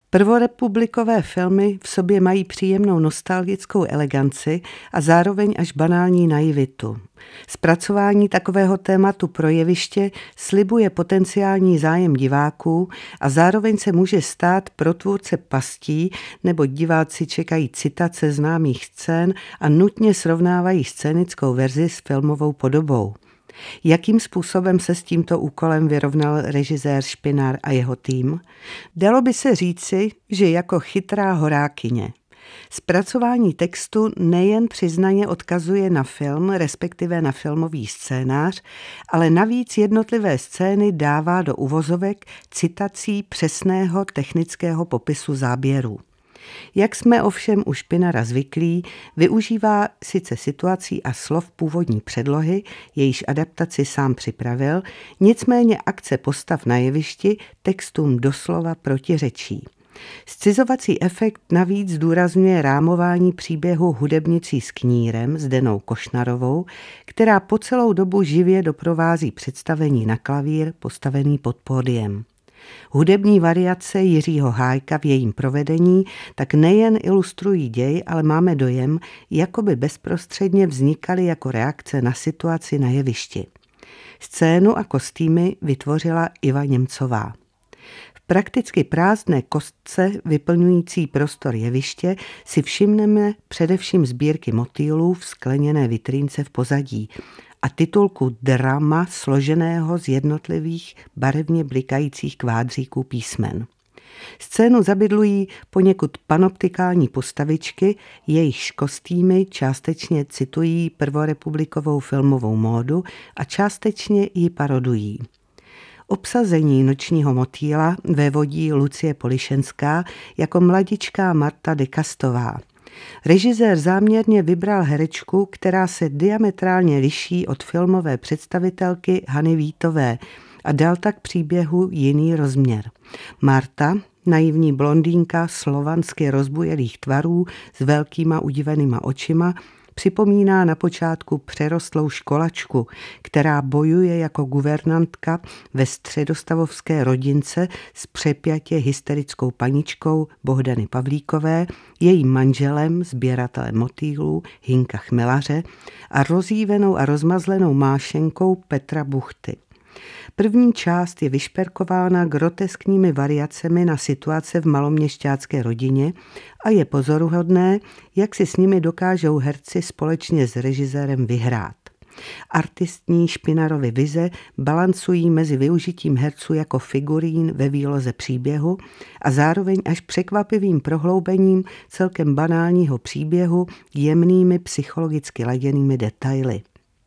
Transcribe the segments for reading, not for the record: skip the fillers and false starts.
Prvorepublikové filmy v sobě mají příjemnou nostalgickou eleganci a zároveň až banální naivitu. Zpracování takového tématu pro jeviště slibuje potenciální zájem diváků a zároveň se může stát pro tvůrce pastí, nebo diváci čekají citace známých scén a nutně srovnávají scénickou verzi s filmovou podobou. Jakým způsobem se s tímto úkolem vyrovnal režisér Špinar a jeho tým? Dalo by se říci, že jako chytrá horákyně. Zpracování textu nejen přiznaně odkazuje na film, respektive na filmový scénář, ale navíc jednotlivé scény dává do uvozovek citací přesného technického popisu záběrů. Jak jsme ovšem u Špinara zvyklí, využívá sice situací a slov původní předlohy, jejíž adaptaci sám připravil, nicméně akce postav na jevišti textům doslova protiřečí. Scizovací efekt navíc zdůrazňuje rámování příběhu hudebnicí s knírem Zdenou Košnarovou, která po celou dobu živě doprovází představení na klavír postavený pod pódiem. Hudební variace Jiřího Hájka v jejím provedení tak nejen ilustrují děj, ale máme dojem, jako by bezprostředně vznikaly jako reakce na situaci na jevišti. Scénu a kostýmy vytvořila Iva Němcová. V prakticky prázdné kostce vyplňující prostor jeviště si všimneme především sbírky motýlů v skleněné vitrínce v pozadí a titulku drama složeného z jednotlivých barevně blikajících kvádříků písmen. Scénu zabydlují poněkud panoptikální postavičky, jejichž kostýmy částečně citují prvorepublikovou filmovou módu a částečně ji parodují. Obsazení nočního motýla vévodí Lucie Polišenská jako mladičká Marta de Castová. Režisér záměrně vybral herečku, která se diametrálně liší od filmové představitelky Hany Vítové a dal tak příběhu jiný rozměr. Marta, naivní blondýnka slovansky rozbujelých tvarů s velkýma udivenýma očima, připomíná na počátku přerostlou školačku, která bojuje jako guvernantka ve středostavovské rodince s přepjatě hysterickou paničkou Bohdany Pavlíkové, jejím manželem, sběratelem motýlů Hinka Chmelaře a rozjívenou a rozmazlenou mášenkou Petra Buchty. První část je vyšperkována groteskními variacemi na situace v maloměšťácké rodině a je pozoruhodné, jak si s nimi dokážou herci společně s režisérem vyhrát. Artistní Špinarovy vize balancují mezi využitím herců jako figurín ve výloze příběhu a zároveň až překvapivým prohloubením celkem banálního příběhu jemnými psychologicky laděnými detaily.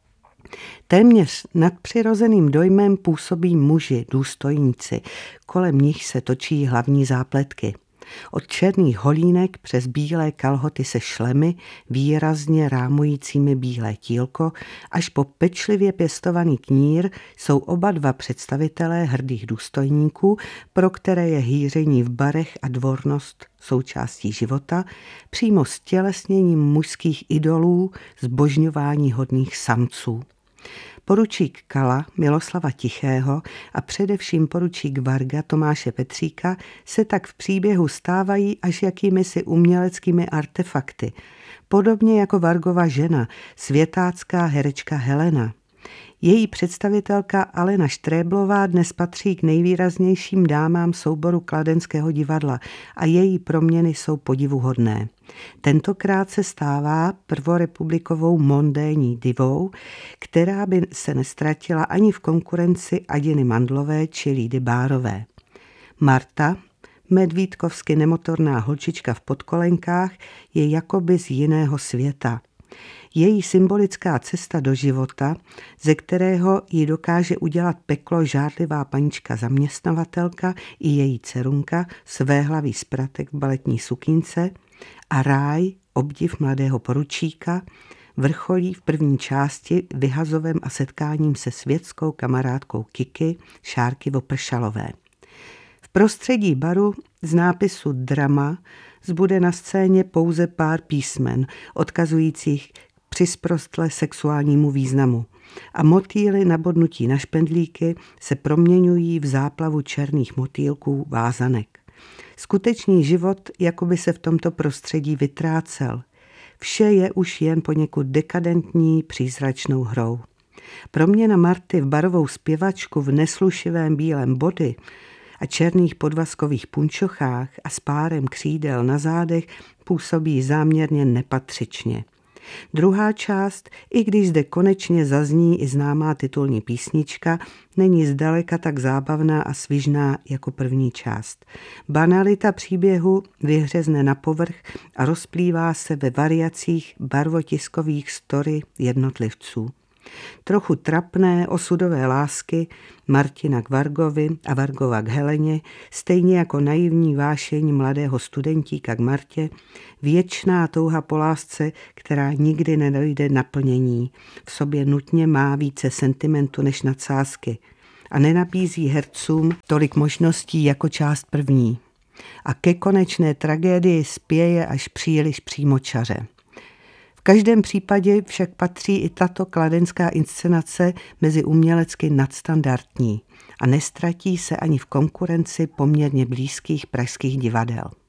Téměř nadpřirozeným dojmem působí muži, důstojníci, kolem nich se točí hlavní zápletky. Od černých holínek přes bílé kalhoty se šlemy, výrazně rámujícími bílé tílko, až po pečlivě pěstovaný knír jsou oba dva představitelé hrdých důstojníků, pro které je hýření v barech a dvornost součástí života, přímo stělesněním mužských idolů, zbožňování hodných samců. Poručík Kala Miloslava Tichého a především poručík Varga Tomáše Petříka se tak v příběhu stávají až jakýmisi uměleckými artefakty, podobně jako Vargova žena, světácká herečka Helena. Její představitelka Alena Štréblová dnes patří k nejvýraznějším dámám souboru Kladenského divadla a její proměny jsou podivuhodné. Tentokrát se stává prvorepublikovou mondénní divou, která by se nestratila ani v konkurenci Adiny Mandlové či Lídy Bárové. Marta, medvídkovsky nemotorná holčička v podkolenkách, je jakoby z jiného světa. Její symbolická cesta do života, ze kterého ji dokáže udělat peklo žárlivá panička zaměstnavatelka i její dcerunka, svéhlavý spratek v baletní sukínce, a ráj, obdiv mladého poručíka, vrcholí v první části vyhazovem a setkáním se světskou kamarádkou Kiky, Šárky Vopršalové. V prostředí baru z nápisu drama zbude na scéně pouze pár písmen, odkazujících přisprostle sexuálnímu významu, a motýly nabodnutí na špendlíky se proměňují v záplavu černých motýlků vázanek. Skutečný život jakoby se v tomto prostředí vytrácel. Vše je už jen poněkud dekadentní přízračnou hrou. Proměna Marty v barovou zpěvačku v neslušivém bílém body a černých podvazkových punčochách a s párem křídel na zádech působí záměrně nepatřičně. Druhá část, i když zde konečně zazní i známá titulní písnička, není zdaleka tak zábavná a svižná jako první část. Banalita příběhu vyhřezne na povrch a rozplývá se ve variacích barvotiskových story jednotlivců. Trochu trapné osudové lásky Martina k Vargovi a Vargova k Heleně, stejně jako naivní vášeň mladého studentíka k Martě, věčná touha po lásce, která nikdy nedojde naplnění, v sobě nutně má více sentimentu než nadsázky a nenabízí hercům tolik možností jako část první. A ke konečné tragédii spěje až příliš přímočaře. V každém případě však patří i tato kladenská inscenace mezi umělecky nadstandardní a nestratí se ani v konkurenci poměrně blízkých pražských divadel.